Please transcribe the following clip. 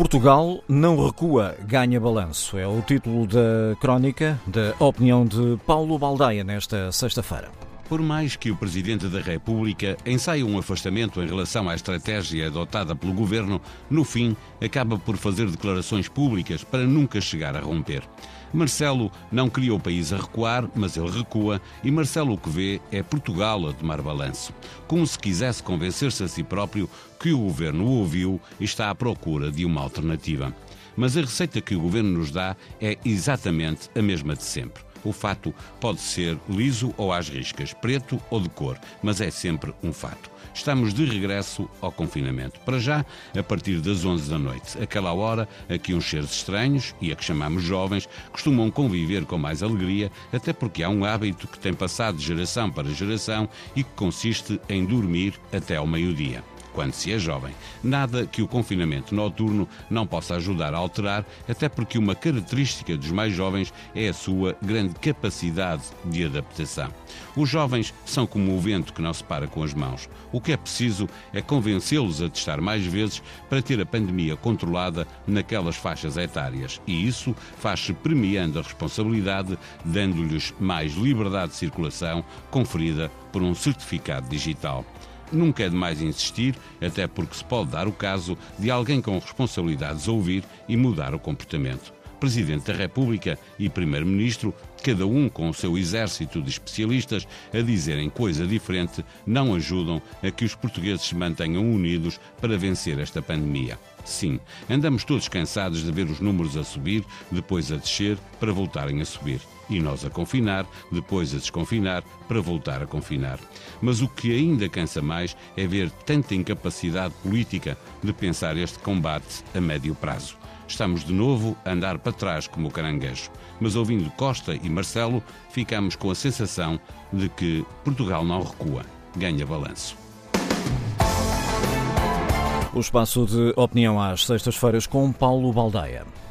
Portugal não recua, ganha balanço. É o título da crónica da opinião de Paulo Baldaia nesta sexta-feira. Por mais que o Presidente da República ensaie um afastamento em relação à estratégia adotada pelo Governo, no fim acaba por fazer declarações públicas para nunca chegar a romper. Marcelo não queria o país a recuar, mas ele recua e Marcelo o que vê é Portugal a tomar balanço. Como se quisesse convencer-se a si próprio que o Governo o ouviu e está à procura de uma alternativa. Mas a receita que o Governo nos dá é exatamente a mesma de sempre. O fato pode ser liso ou às riscas, preto ou de cor, mas é sempre um fato. Estamos de regresso ao confinamento. Para já, a partir das 11 da noite. Aquela hora a que uns seres estranhos, e a que chamamos jovens, costumam conviver com mais alegria, até porque há um hábito que tem passado de geração para geração e que consiste em dormir até ao meio-dia. Quando se é jovem. Nada que o confinamento noturno não possa ajudar a alterar, até porque uma característica dos mais jovens é a sua grande capacidade de adaptação. Os jovens são como o vento que não se para com as mãos. O que é preciso é convencê-los a testar mais vezes para ter a pandemia controlada naquelas faixas etárias. E isso faz-se premiando a responsabilidade, dando-lhes mais liberdade de circulação, conferida por um certificado digital. Nunca é demais insistir, até porque se pode dar o caso de alguém com responsabilidades ouvir e mudar o comportamento. Presidente da República e Primeiro-Ministro, cada um com o seu exército de especialistas a dizerem coisa diferente, não ajudam a que os portugueses se mantenham unidos para vencer esta pandemia. Sim, andamos todos cansados de ver os números a subir, depois a descer, para voltarem a subir. E nós a confinar, depois a desconfinar, para voltar a confinar. Mas o que ainda cansa mais é ver tanta incapacidade política de pensar este combate a médio prazo. Estamos de novo a andar para trás como o caranguejo. Mas ouvindo Costa e Marcelo, ficamos com a sensação de que Portugal não recua, ganha balanço. O espaço de opinião às sextas-feiras com Paulo Baldaia.